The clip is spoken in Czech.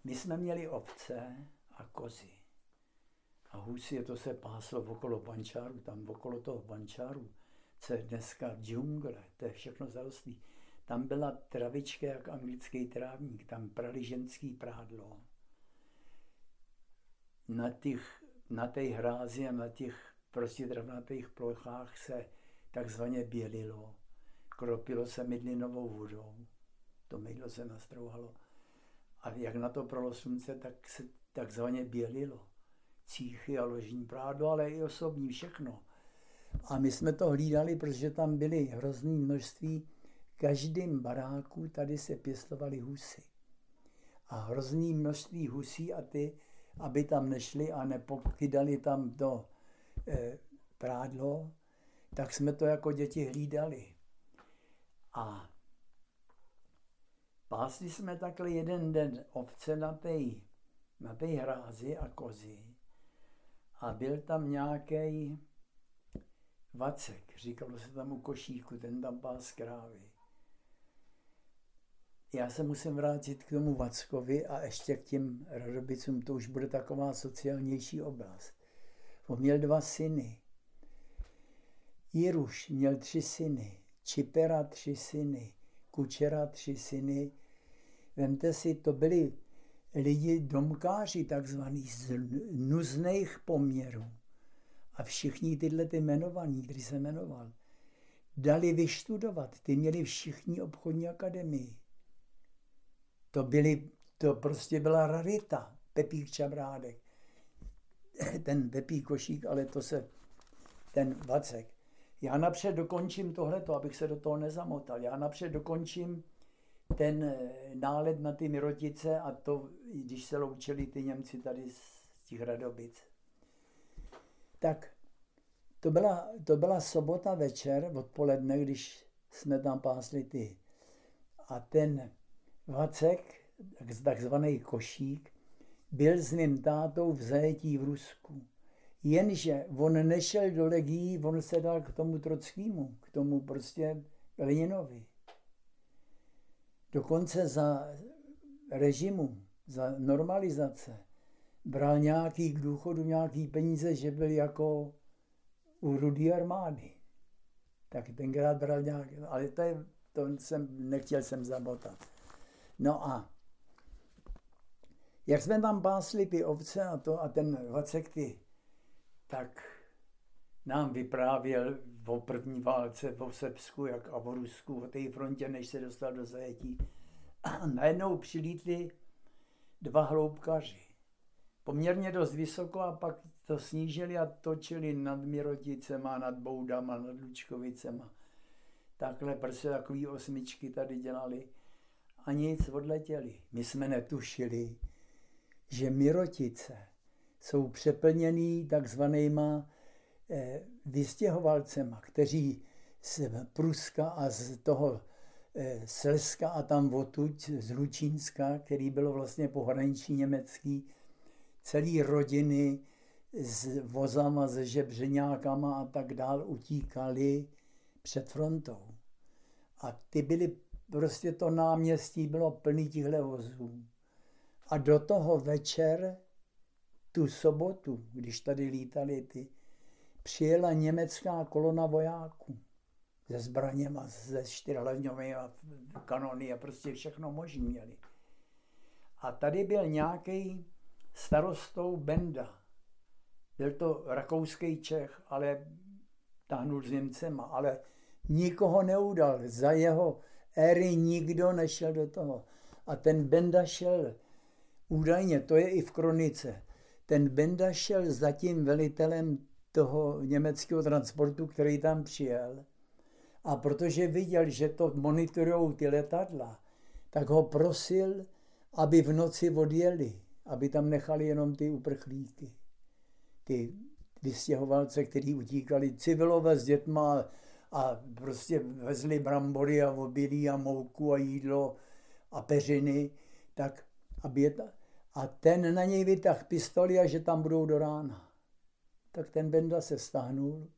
My jsme měli ovce a kozy. A husy, to se páslo okolo bančáru, tam okolo toho bančáru, co je dneska džungle, to je všechno zarostlý. Tam byla travička jak anglický trávník, tam prali ženský prádlo. Na té hrázi a na těch prostě travnatých plochách se takzvaně bělilo. Kropilo se mydlinovou vodou. To mydlo se nastrouhalo. A jak na to prolo slunce, tak se takzvaně bělilo. Cíchy a ložní prádlo, ale i osobní, všechno. A my jsme to hlídali, protože tam byly hrozné množství. V každém baráku tady se pěstovaly husy. A hrozný množství husí a ty, aby tam nešli a nepokydali tam to prádlo, tak jsme to jako děti hlídali. A pásli jsme takhle jeden den ovce na té hrázi a kozy. A byl tam nějaký Vacek, říkalo se tam u košíku, ten tam pás krávy. Já se musím vrátit k tomu Vackovi a ještě k těm Radobicům, to už bude taková sociálnější oblast. On měl 2 syny. Jiruš měl 3 syny, Čipera 3 syny, Kučera 3 syny. Vemte si, to byli lidi domkáři takzvaný z nuzných poměrů. A všichni tyhle ty jmenovaní, který se jmenoval, dali vyštudovat. Ty měli všichni obchodní akademii. To prostě byla rarita. Pepík Čabrádek. Ten Pepík Košík, ale ten Vacek. Já napřed dokončím tohleto, abych se do toho nezamotal. Já napřed dokončím ten nálet na ty Mirotice a to, když se loučili ty Němci tady z těch Radobic. Tak to byla sobota večer, odpoledne, když jsme tam pásli ty. A ten Vacek, takzvaný Košík, byl s mým tátou v zajetí v Rusku. Jenže on nešel do legií, on se dal k tomu Trockýmu, k tomu prostě Leninovi. Dokonce za režimu, za normalizace, bral nějaký k důchodu nějaký peníze, že byl jako u Rudé armády. Tak tenkrát bral nějaký, ale nechtěl jsem zamotat. No a jak jsme tam pásli ty ovce a ten Vacek tak nám vyprávěl o první válce, o Srbsku a o Rusku, o té frontě, než se dostal do zajetí. A najednou přilítli 2 hloubkaři. Poměrně dost vysoko a pak to snížili a točili nad Miroticema, nad Boudama, nad Lučkovicema. Takhle prostě takový 8 tady dělali a nic, odletěli. My jsme netušili, že Mirotice jsou přeplněný takzvanýma vystěhovalcema, kteří z Pruska a z toho Slezska a tam odtud z Lučínska, který bylo vlastně pohraničí německý, celý rodiny s vozama, se žebřeňákama a tak dál utíkali před frontou. A ty byly, prostě to náměstí bylo plný těchto vozů. A do toho večer, tu sobotu, když tady lítali přijela německá kolona vojáků se zbraněma, se 4hlavňovými kanony a prostě všechno možný měli. A tady byl nějaký starostou Benda. Byl to rakouský Čech, ale táhnul s Němcema, ale nikoho neudal. Za jeho éry nikdo nešel do toho. A ten Benda šel, údajně, to je i v kronice, ten Benda šel za tím velitelem toho německého transportu, který tam přijel. A protože viděl, že to monitorujou ty letadla, tak ho prosil, aby v noci odjeli, aby tam nechali jenom ty uprchlíky. Ty vystěhovalce, kteří utíkali, civilové s dětma a prostě vezli brambory a obilí a mouku a jídlo a peřiny, tak aby a ten na něj vytáhl pistoli a že tam budou do rána. Tak ten Benda se stáhnul